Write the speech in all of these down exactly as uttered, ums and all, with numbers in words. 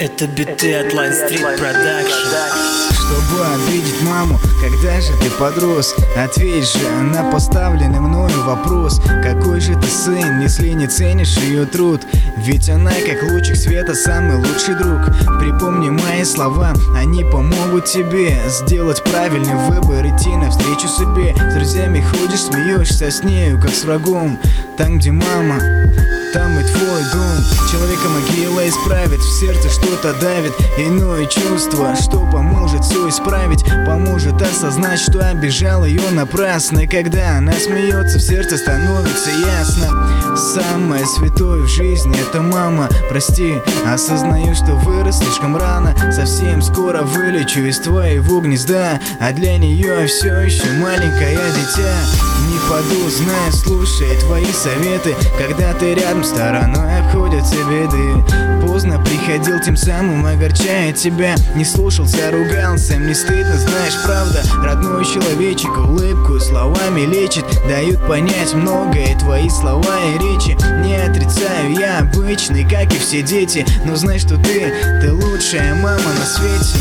Это биты от Line Street Production. Чтобы обидеть маму, когда же ты подрос? Ответь же на поставленный мною вопрос: какой же ты сын, если не ценишь ее труд? Ведь она, как лучик света, самый лучший друг. Припомни мои слова, они помогут тебе сделать правильный выбор, идти навстречу себе. С друзьями ходишь, смеешься с нею, как с врагом. Там, где мама, там и твой дом. Человека могила исправит, в сердце что-то давит, иное чувство, что поможет все исправить, поможет осознать, что обижал ее напрасно. И когда она смеется, в сердце становится ясно: самое святое в жизни — это мама. Прости, осознаю, что вырос слишком рано. Совсем скоро вылечу из твоего гнезда, а для нее все еще маленькое дитя. Не паду, знаю, слушай твои советы. Когда ты рядом, стороной обходятся беды. Поздно приходил, тем самым огорчая тебя. Не слушался, ругался, мне стыдно, знаешь, правда. Родной человечек улыбку словами лечит, дают понять многое твои слова и речи. Не отрицаю, я обычный, как и все дети, но знай, что ты, ты лучшая мама на свете.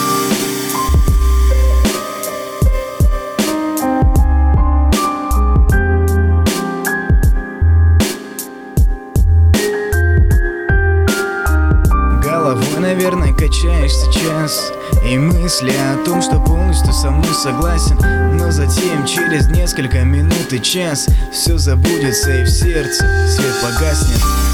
Головой, наверное, качаешь сейчас, и мысли о том, что полностью со мной согласен. Но затем, через несколько минут и час, все забудется, и в сердце свет погаснет.